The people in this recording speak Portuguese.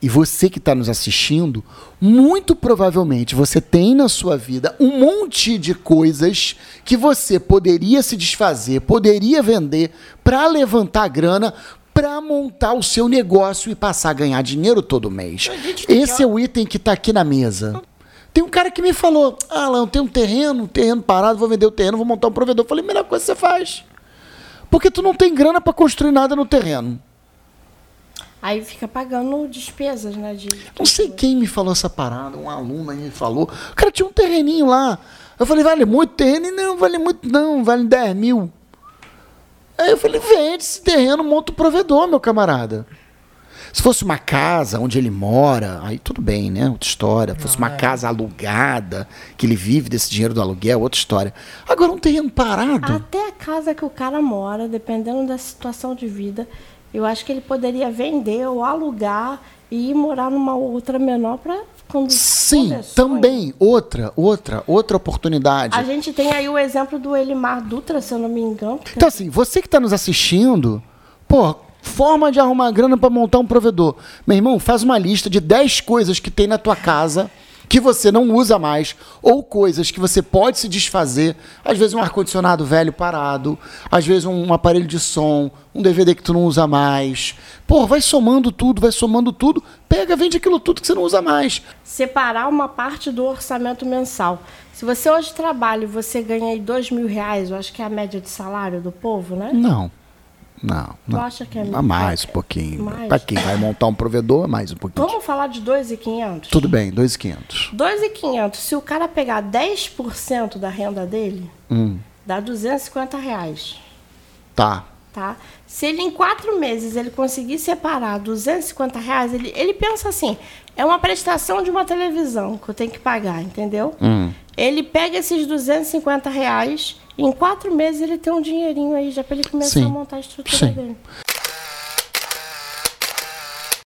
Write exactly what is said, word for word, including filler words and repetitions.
E você que está nos assistindo, muito provavelmente você tem na sua vida um monte de coisas que você poderia se desfazer, poderia vender para levantar grana, para montar o seu negócio e passar a ganhar dinheiro todo mês. Esse é o item que está aqui na mesa. Tem um cara que me falou, ah, Alan, eu tenho um terreno, um terreno parado, vou vender o terreno, vou montar um provedor. Eu falei, melhor coisa que você faz. Porque tu não tem grana para construir nada no terreno. Aí fica pagando despesas, né? De... Não sei quem me falou essa parada, um aluno aí me falou. O cara tinha um terreninho lá. Eu falei, vale muito terreno? E não, vale muito não, vale dez mil. Aí eu falei, vende esse terreno, monta o provedor, meu camarada. Se fosse uma casa onde ele mora, aí tudo bem, né? Outra história. Se fosse uma casa alugada, que ele vive desse dinheiro do aluguel, outra história. Agora, um terreno parado... Até a casa que o cara mora, dependendo da situação de vida, eu acho que ele poderia vender ou alugar e ir morar numa outra menor para... Sim, também. Outra, outra, outra oportunidade. A gente tem aí o exemplo do Elimar Dutra, se eu não me engano. Então, assim, você que está nos assistindo, pô... Forma de arrumar grana para montar um provedor. Meu irmão, faz uma lista de dez coisas que tem na tua casa que você não usa mais, ou coisas que você pode se desfazer. Às vezes um ar-condicionado velho parado, às vezes um aparelho de som, um D V D que tu não usa mais. Pô, vai somando tudo, vai somando tudo. Pega, vende aquilo tudo que você não usa mais. Separar uma parte do orçamento mensal. Se você hoje trabalha e você ganha aí dois mil reais, eu acho que é a média de salário do povo, né? Não. Não, não. Tu acha que é mais, mais um pouquinho. Para quem vai montar um provedor, mais um pouquinho. Vamos falar de dois mil e quinhentos? Tudo bem, dois mil e quinhentos. dois mil e quinhentos, se o cara pegar dez por cento da renda dele, hum. dá duzentos e cinquenta reais. Tá. Tá? Se ele em quatro meses ele conseguir separar duzentos e cinquenta reais, ele, ele pensa assim, é uma prestação de uma televisão que eu tenho que pagar, entendeu? Hum. Ele pega esses duzentos e cinquenta reais, e em quatro meses ele tem um dinheirinho aí já para ele começar Sim. a montar a estrutura Sim. dele.